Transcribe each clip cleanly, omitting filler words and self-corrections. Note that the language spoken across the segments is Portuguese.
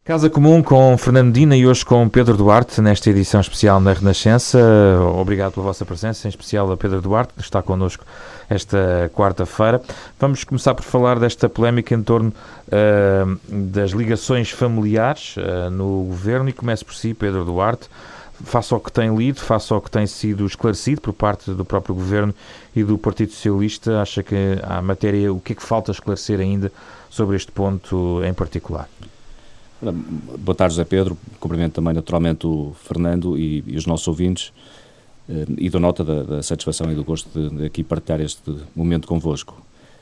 Casa Comum com Fernando Medina e hoje com Pedro Duarte, nesta edição especial na Renascença. Obrigado pela vossa presença, em especial a Pedro Duarte, que está connosco esta quarta-feira. Vamos começar por falar desta polémica em torno das ligações familiares no governo, e começo por si, Pedro Duarte. Face ao que tem lido, face ao que tem sido esclarecido por parte do próprio governo e do Partido Socialista, acha que há matéria, o que é que falta esclarecer ainda sobre este ponto em particular? Boa tarde, José Pedro. Cumprimento também naturalmente o Fernando e os nossos ouvintes e dou nota da satisfação e do gosto de aqui partilhar este momento convosco.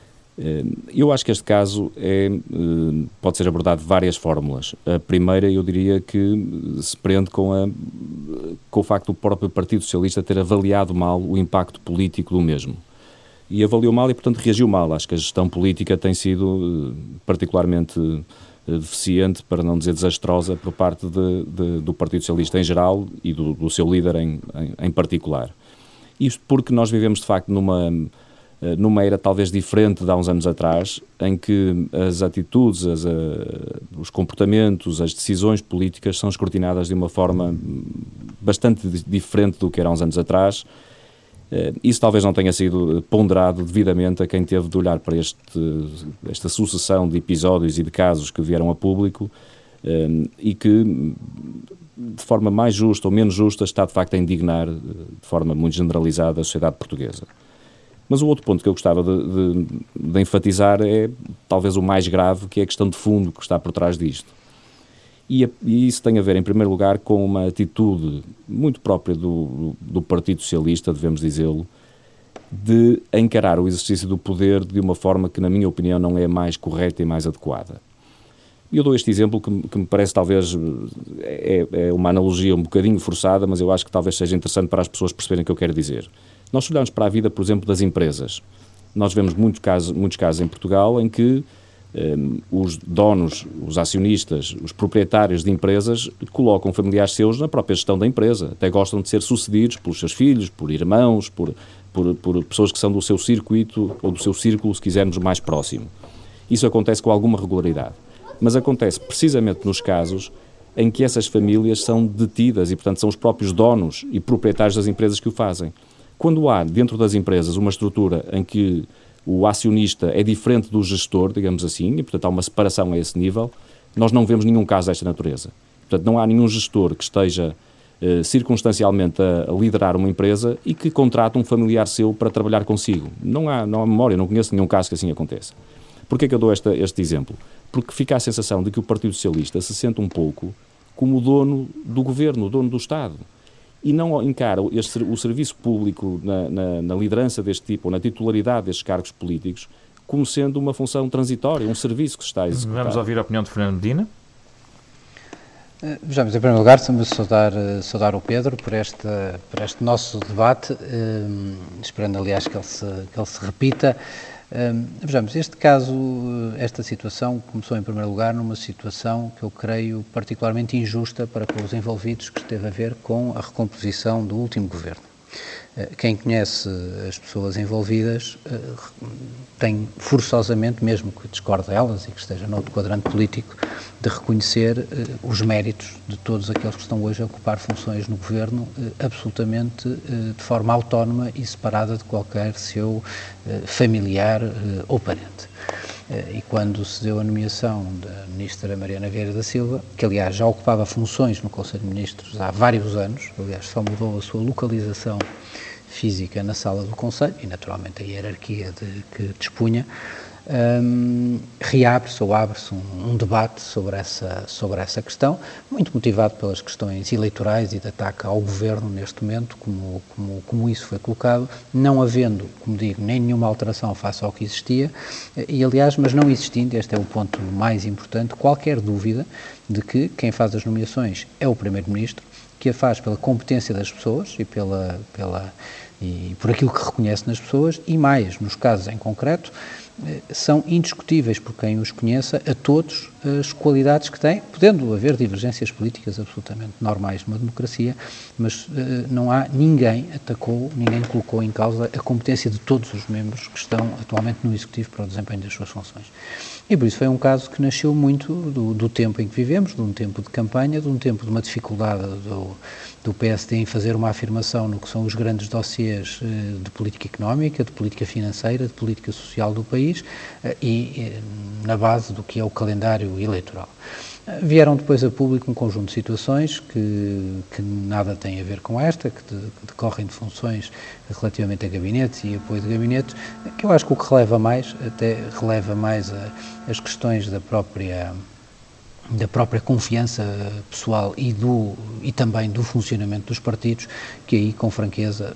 Eu acho que este caso pode ser abordado de várias fórmulas. A primeira, eu diria que se prende com o facto do próprio Partido Socialista ter avaliado mal o impacto político do mesmo. E avaliou mal e, portanto, reagiu mal. Acho que a gestão política tem sido particularmente deficiente, para não dizer desastrosa, por parte do Partido Socialista em geral e do seu líder em particular. Isto porque nós vivemos, de facto, numa era talvez diferente de há uns anos atrás, em que as atitudes, os comportamentos, as decisões políticas são escrutinadas de uma forma bastante diferente do que era há uns anos atrás. Isso talvez não tenha sido ponderado devidamente a quem teve de olhar para esta sucessão de episódios e de casos que vieram a público e que, de forma mais justa ou menos justa, está de facto a indignar de forma muito generalizada a sociedade portuguesa. Mas o outro ponto que eu gostava de enfatizar é talvez o mais grave, que é a questão de fundo que está por trás disto. E isso tem a ver, em primeiro lugar, com uma atitude muito própria do Partido Socialista, devemos dizê-lo, de encarar o exercício do poder de uma forma que, na minha opinião, não é mais correta e mais adequada. E eu dou este exemplo que me parece talvez, é uma analogia um bocadinho forçada, mas eu acho que talvez seja interessante para as pessoas perceberem o que eu quero dizer. Nós se olharmos para a vida, por exemplo, das empresas. Nós vemos muitos casos em Portugal em que os donos, os acionistas, os proprietários de empresas colocam familiares seus na própria gestão da empresa. Até gostam de ser sucedidos pelos seus filhos, por irmãos, por pessoas que são do seu circuito ou do seu círculo, se quisermos, mais próximo. Isso acontece com alguma regularidade. Mas acontece precisamente nos casos em que essas famílias são detidas e, portanto, são os próprios donos e proprietários das empresas que o fazem. Quando há, dentro das empresas, uma estrutura em que o acionista é diferente do gestor, digamos assim, e, portanto, há uma separação a esse nível, nós não vemos nenhum caso desta natureza. Portanto, não há nenhum gestor que esteja circunstancialmente a liderar uma empresa e que contrate um familiar seu para trabalhar consigo. Não há memória, não conheço nenhum caso que assim aconteça. Porquê que eu dou este exemplo? Porque fica a sensação de que o Partido Socialista se sente um pouco como o dono do governo, o dono do Estado. E não encara o serviço público na liderança deste tipo, ou na titularidade destes cargos políticos, como sendo uma função transitória, um serviço que se está a executar. Vamos ouvir a opinião de Fernando Medina. Vejamos, em primeiro lugar, estamos a saudar o Pedro por este nosso debate, esperando, aliás, que ele se repita. Vejamos, este caso, esta situação começou em primeiro lugar numa situação que eu creio particularmente injusta para com os envolvidos, que teve a ver com a recomposição do último governo. Quem conhece as pessoas envolvidas tem forçosamente, mesmo que discorde delas e que esteja noutro quadrante político, de reconhecer os méritos de todos aqueles que estão hoje a ocupar funções no governo absolutamente de forma autónoma e separada de qualquer seu familiar ou parente. E quando se deu a nomeação da ministra Mariana Vieira da Silva, que aliás já ocupava funções no Conselho de Ministros há vários anos, aliás só mudou a sua localização física na sala do Conselho e naturalmente a hierarquia que dispunha, reabre-se ou abre-se um debate sobre essa questão, muito motivado pelas questões eleitorais e de ataque ao governo neste momento, como isso foi colocado, não havendo, como digo, nem nenhuma alteração face ao que existia, e aliás, mas não existindo, este é o ponto mais importante, qualquer dúvida de que quem faz as nomeações é o Primeiro-Ministro, que a faz pela competência das pessoas e pela e por aquilo que reconhece nas pessoas, e mais, nos casos em concreto, são indiscutíveis por quem os conheça, a todos, as qualidades que têm, podendo haver divergências políticas absolutamente normais numa democracia, mas não há ninguém ninguém colocou em causa a competência de todos os membros que estão atualmente no Executivo para o desempenho das suas funções. E por isso foi um caso que nasceu muito do tempo em que vivemos, de um tempo de campanha, de um tempo de uma dificuldade do PSD em fazer uma afirmação no que são os grandes dossiês de política económica, de política financeira, de política social do país e na base do que é o calendário eleitoral. Vieram depois a público um conjunto de situações que nada têm a ver com esta, que decorrem de funções relativamente a gabinetes e apoio de gabinetes, que eu acho que o que releva mais as questões da própria confiança pessoal e também do funcionamento dos partidos, que aí, com franqueza,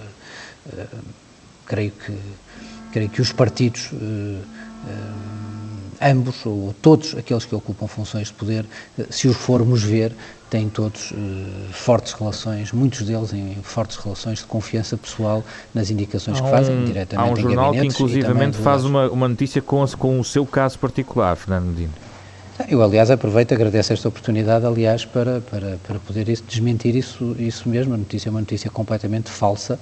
creio que os partidos, ambos ou todos aqueles que ocupam funções de poder, se os formos ver, têm todos fortes relações, muitos deles em fortes relações de confiança pessoal nas indicações que fazem, diretamente em gabinetes. Há um jornal que inclusivamente faz uma notícia com o seu caso particular, Fernando Medina. Eu, aliás, aproveito e agradeço esta oportunidade, aliás, para poder desmentir isso mesmo. A notícia é uma notícia completamente falsa.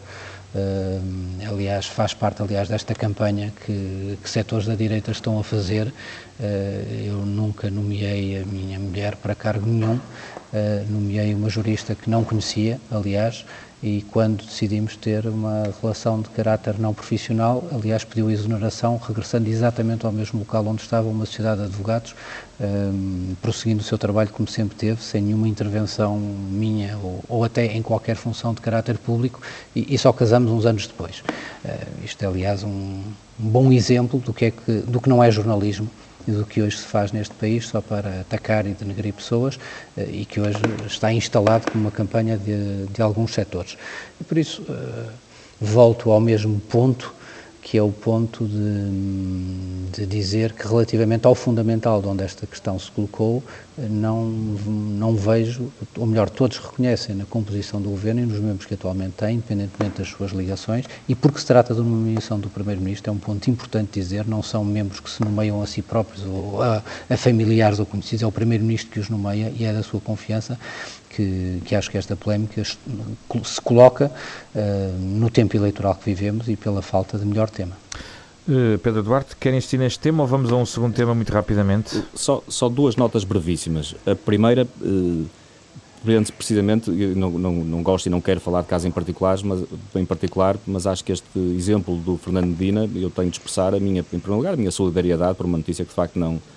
Aliás, faz parte, desta campanha que setores da direita estão a fazer. Eu nunca nomeei a minha mulher para cargo nenhum, nomeei uma jurista que não conhecia, aliás, e quando decidimos ter uma relação de caráter não profissional, aliás, pediu exoneração, regressando exatamente ao mesmo local onde estava, uma sociedade de advogados, prosseguindo o seu trabalho como sempre teve, sem nenhuma intervenção minha ou até em qualquer função de caráter público, e só casamos uns anos depois. Isto é, aliás, um bom exemplo do que não é jornalismo e do que hoje se faz neste país só para atacar e denegrir pessoas e que hoje está instalado como uma campanha de alguns setores. E por isso volto ao mesmo ponto, que é o ponto de dizer que relativamente ao fundamental de onde esta questão se colocou, não vejo, ou melhor, todos reconhecem na composição do Governo e nos membros que atualmente têm, independentemente das suas ligações, e porque se trata de uma nomeação do Primeiro-Ministro, é um ponto importante dizer, não são membros que se nomeiam a si próprios ou a familiares ou conhecidos, é o Primeiro-Ministro que os nomeia e é da sua confiança que acho que esta polémica se coloca no tempo eleitoral que vivemos e pela falta de melhor tema. Pedro Duarte, quer insistir neste tema ou vamos a um segundo tema muito rapidamente? Só duas notas brevíssimas. A primeira, precisamente, eu não gosto e não quero falar de casos em particular, mas acho que este exemplo do Fernando Medina, eu tenho de expressar em primeiro lugar, a minha solidariedade por uma notícia que de facto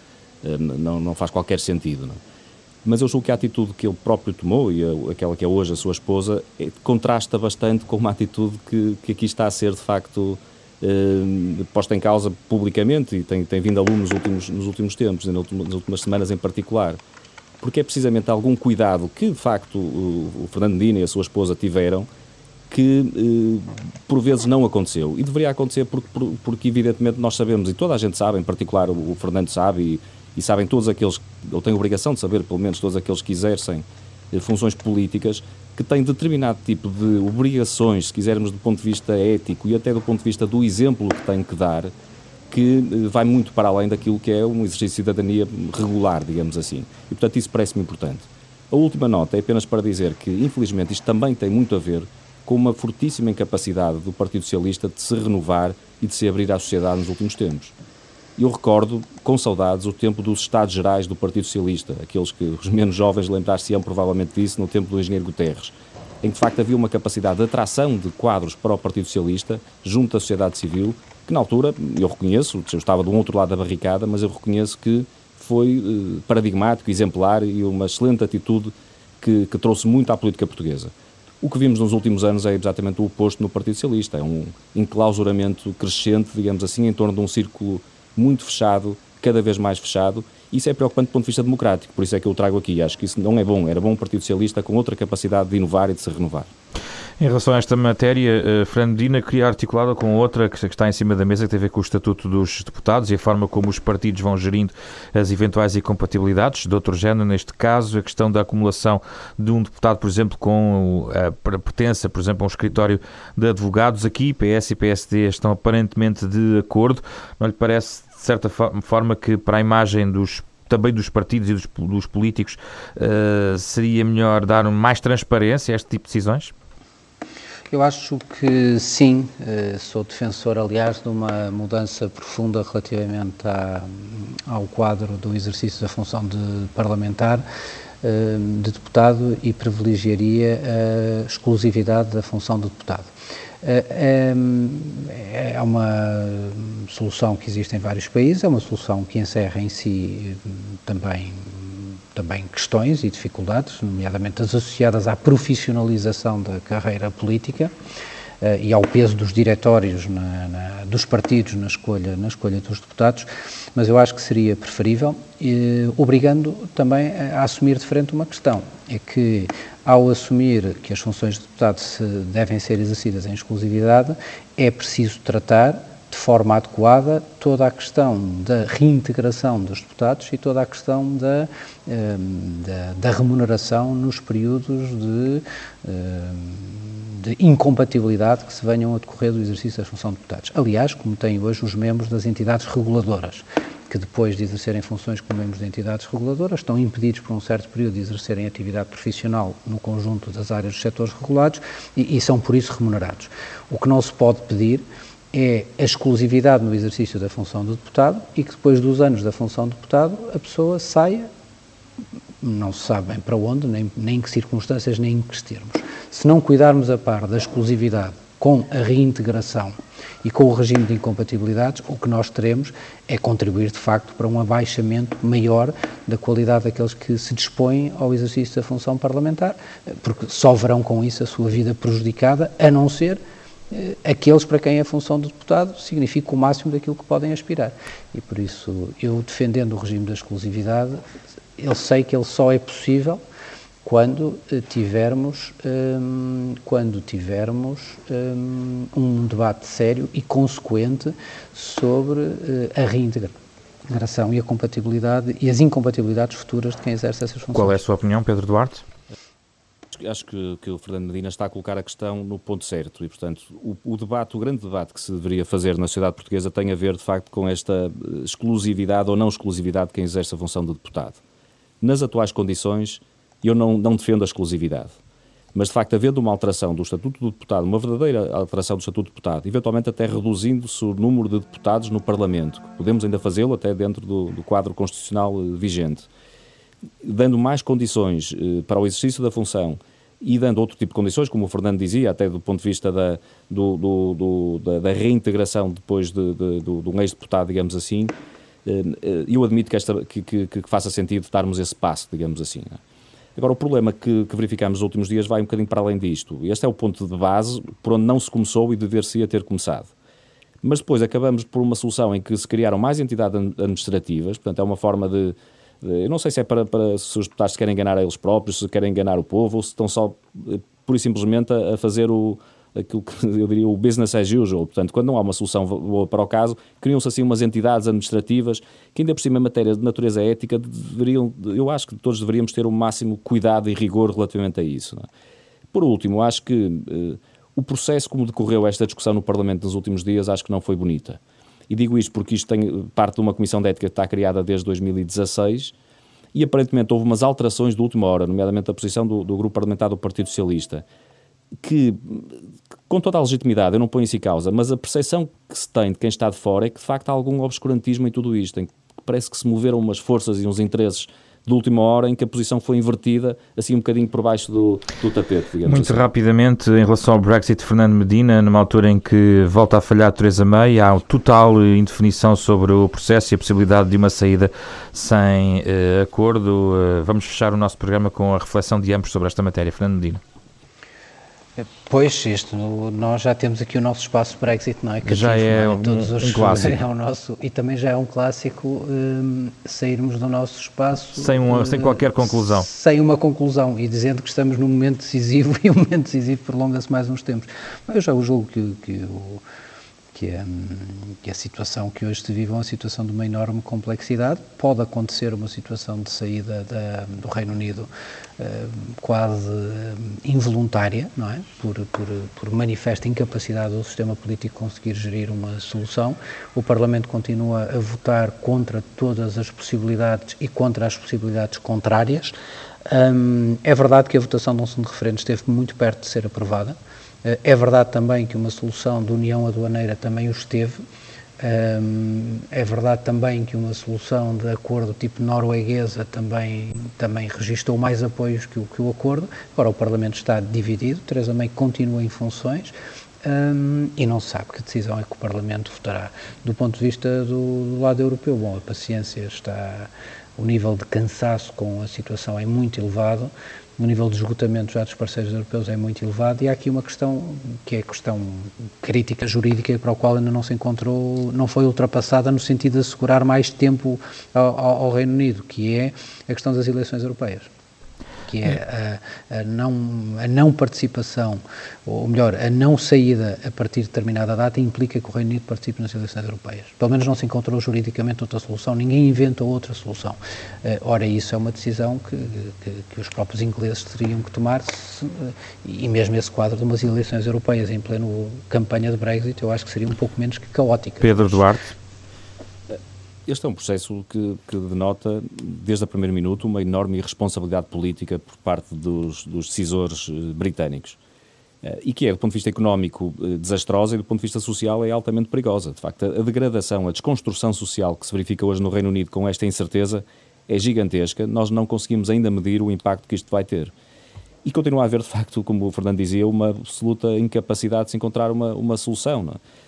não faz qualquer sentido, não? Mas eu julgo que a atitude que ele próprio tomou, e aquela que é hoje a sua esposa, contrasta bastante com uma atitude que aqui está a ser, de facto, posta em causa publicamente e tem vindo a lume nos últimos tempos, nas últimas semanas em particular. Porque é precisamente algum cuidado que, de facto, o Fernando Medina e a sua esposa tiveram que, por vezes, não aconteceu. E deveria acontecer porque evidentemente, nós sabemos, e toda a gente sabe, em particular o Fernando sabe, e sabem todos aqueles, ou têm a obrigação de saber, pelo menos todos aqueles que exercem funções políticas, que têm determinado tipo de obrigações, se quisermos do ponto de vista ético e até do ponto de vista do exemplo que têm que dar, que vai muito para além daquilo que é um exercício de cidadania regular, digamos assim. E, portanto, isso parece-me importante. A última nota é apenas para dizer que, infelizmente, isto também tem muito a ver com uma fortíssima incapacidade do Partido Socialista de se renovar e de se abrir à sociedade nos últimos tempos. Eu recordo, com saudades, o tempo dos Estados Gerais do Partido Socialista, aqueles que os menos jovens lembrar-se-ão provavelmente disso, no tempo do engenheiro Guterres, em que de facto havia uma capacidade de atração de quadros para o Partido Socialista junto à sociedade civil, que na altura, eu reconheço, eu estava do outro lado da barricada, mas eu reconheço que foi paradigmático, exemplar e uma excelente atitude que trouxe muito à política portuguesa. O que vimos nos últimos anos é exatamente o oposto no Partido Socialista, é um enclausuramento crescente, digamos assim, em torno de um círculo muito fechado, cada vez mais fechado. Isso é preocupante do ponto de vista democrático, por isso é que eu trago aqui. Acho que isso não é bom. Era bom um Partido Socialista com outra capacidade de inovar e de se renovar. Em relação a esta matéria, Fernando Medina queria articulá-la com outra que está em cima da mesa, que tem a ver com o Estatuto dos Deputados e a forma como os partidos vão gerindo as eventuais incompatibilidades de outro género, neste caso, a questão da acumulação de um deputado, por exemplo, com a pertença, por exemplo, a um escritório de advogados. Aqui, PS e PSD estão aparentemente de acordo. Não lhe parece, de certa forma, que para a imagem também dos partidos e dos políticos seria melhor dar mais transparência a este tipo de decisões? Eu acho que sim, sou defensor, aliás, de uma mudança profunda relativamente ao quadro do exercício da função de parlamentar, de deputado, e privilegiaria a exclusividade da função de deputado. É uma solução que existe em vários países, é uma solução que encerra em si também questões e dificuldades, nomeadamente as associadas à profissionalização da carreira política e ao peso dos diretórios dos partidos na escolha dos deputados, mas eu acho que seria preferível, obrigando também a assumir de frente uma questão, é que ao assumir que as funções de deputado devem ser exercidas em exclusividade, é preciso tratar de forma adequada toda a questão da reintegração dos deputados e toda a questão da remuneração nos períodos de incompatibilidade que se venham a decorrer do exercício da função de deputados. Aliás, como têm hoje os membros das entidades reguladoras, que depois de exercerem funções como membros de entidades reguladoras estão impedidos por um certo período de exercerem atividade profissional no conjunto das áreas dos setores regulados e são por isso remunerados. O que não se pode pedir é a exclusividade no exercício da função de deputado e que depois dos anos da função de deputado a pessoa saia, não se sabe bem para onde, nem em que circunstâncias, nem em que termos. Se não cuidarmos a par da exclusividade com a reintegração e com o regime de incompatibilidades, o que nós teremos é contribuir de facto para um abaixamento maior da qualidade daqueles que se dispõem ao exercício da função parlamentar, porque só verão com isso a sua vida prejudicada, a não ser aqueles para quem a função de deputado significa o máximo daquilo que podem aspirar. E por isso, eu defendendo o regime da exclusividade, eu sei que ele só é possível quando tivermos um debate sério e consequente sobre a reintegração e a compatibilidade e as incompatibilidades futuras de quem exerce essas funções. Qual é a sua opinião, Pedro Duarte? Acho que o Fernando Medina está a colocar a questão no ponto certo e, portanto, o grande debate que se deveria fazer na sociedade portuguesa tem a ver, de facto, com esta exclusividade ou não exclusividade de quem exerce a função de deputado. Nas atuais condições, eu não defendo a exclusividade, mas, de facto, havendo uma alteração do Estatuto do Deputado, uma verdadeira alteração do Estatuto do Deputado, eventualmente até reduzindo-se o número de deputados no Parlamento, podemos ainda fazê-lo até dentro do quadro constitucional vigente, dando mais condições para o exercício da função e dando outro tipo de condições, como o Fernando dizia, até do ponto de vista da reintegração depois de um ex-deputado, digamos assim, eu admito que faça sentido darmos esse passo, digamos assim. Agora, o problema que verificamos nos últimos dias vai um bocadinho para além disto. Este é o ponto de base por onde não se começou e dever-se-ia ter começado. Mas depois acabamos por uma solução em que se criaram mais entidades administrativas, portanto é uma forma de eu não sei se é para se os deputados se querem enganar a eles próprios, se querem enganar o povo, ou se estão só, pura e simplesmente, a fazer aquilo que eu diria o business as usual. Portanto, quando não há uma solução boa para o caso, criam-se assim umas entidades administrativas que, ainda por cima, em matéria de natureza ética, eu acho que todos deveríamos ter o máximo cuidado e rigor relativamente a isso. Não é? Por último, acho que o processo como decorreu esta discussão no Parlamento nos últimos dias, acho que não foi bonita. E digo isto porque isto tem parte de uma comissão de ética que está criada desde 2016 e aparentemente houve umas alterações de última hora, nomeadamente a posição do grupo parlamentar do Partido Socialista, que, com toda a legitimidade, eu não ponho isso em causa, mas a percepção que se tem de quem está de fora é que de facto há algum obscurantismo em tudo isto, em que parece que se moveram umas forças e uns interesses de última hora em que a posição foi invertida, assim um bocadinho por baixo do tapete, digamos Muito assim. Rapidamente, em relação ao Brexit, Fernando Medina, numa altura em que volta a falhar Theresa May, há total indefinição sobre o processo e a possibilidade de uma saída sem acordo. Vamos fechar o nosso programa com a reflexão de ambos sobre esta matéria. Fernando Medina. Pois, nós já temos aqui o nosso espaço Brexit, não é? Já é um clássico. É o nosso, e também já é um clássico sairmos do nosso espaço... Sem qualquer conclusão. Sem uma conclusão, e dizendo que estamos num momento decisivo, e o momento decisivo prolonga-se mais uns tempos. Mas eu já julgo que a situação que hoje se vive é uma situação de uma enorme complexidade. Pode acontecer uma situação de saída do Reino Unido quase involuntária, não é? Por manifesta incapacidade do sistema político conseguir gerir uma solução. O Parlamento continua a votar contra todas as possibilidades e contra as possibilidades contrárias. É verdade que a votação de um segundo referendo esteve muito perto de ser aprovada. É verdade também que uma solução de união aduaneira também o esteve. É verdade também que uma solução de acordo tipo norueguesa também registrou mais apoios que o acordo. Agora o Parlamento está dividido, Theresa May continua em funções e não se sabe que decisão é que o Parlamento votará. Do ponto de vista do lado europeu, bom, a paciência está... O nível de cansaço com a situação é muito elevado, o nível de esgotamento já dos parceiros europeus é muito elevado e há aqui uma questão que é a questão crítica jurídica para a qual ainda não se encontrou, não foi ultrapassada no sentido de assegurar mais tempo ao Reino Unido, que é a questão das eleições europeias, que é a não participação, ou melhor, a não saída a partir de determinada data implica que o Reino Unido participe nas eleições europeias. Pelo menos não se encontrou juridicamente outra solução, ninguém inventa outra solução. Ora, isso é uma decisão que os próprios ingleses teriam que tomar, e mesmo esse quadro de umas eleições europeias em pleno campanha de Brexit, eu acho que seria um pouco menos que caótica. Pedro Duarte. Este é um processo que denota, desde o primeiro minuto, uma enorme irresponsabilidade política por parte dos decisores britânicos. E que é, do ponto de vista económico, desastrosa e do ponto de vista social é altamente perigosa. De facto, a degradação, a desconstrução social que se verifica hoje no Reino Unido com esta incerteza é gigantesca. Nós não conseguimos ainda medir o impacto que isto vai ter. E continua a haver, de facto, como o Fernando dizia, uma absoluta incapacidade de se encontrar uma solução, não é?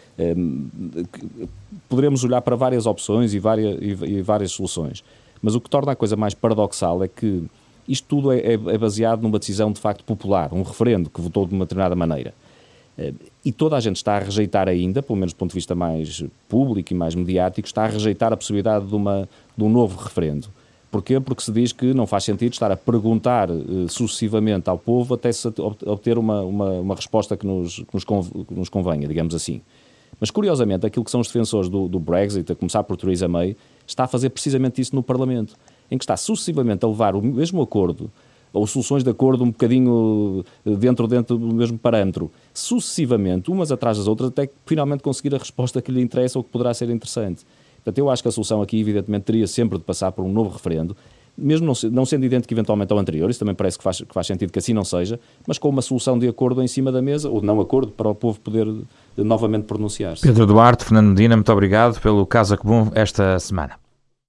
Poderemos olhar para várias opções e várias soluções, mas o que torna a coisa mais paradoxal é que isto tudo é baseado numa decisão de facto popular, um referendo que votou de uma determinada maneira, e toda a gente está a rejeitar ainda, pelo menos do ponto de vista mais público e mais mediático, está a rejeitar a possibilidade de um novo referendo. Porquê? Porque se diz que não faz sentido estar a perguntar sucessivamente ao povo até se obter uma resposta que nos convenha, digamos assim. Mas, curiosamente, aquilo que são os defensores do Brexit, a começar por Theresa May, está a fazer precisamente isso no Parlamento, em que está sucessivamente a levar o mesmo acordo, ou soluções de acordo um bocadinho dentro do mesmo parâmetro, sucessivamente, umas atrás das outras, até que finalmente conseguir a resposta que lhe interessa ou que poderá ser interessante. Portanto, eu acho que a solução aqui, evidentemente, teria sempre de passar por um novo referendo, mesmo não sendo idêntico eventualmente ao anterior, isso também parece que faz sentido que assim não seja, mas com uma solução de acordo em cima da mesa, ou de não acordo, para o povo poder novamente pronunciar-se. Pedro Duarte, Fernando Medina, muito obrigado pelo Casa Comum esta semana.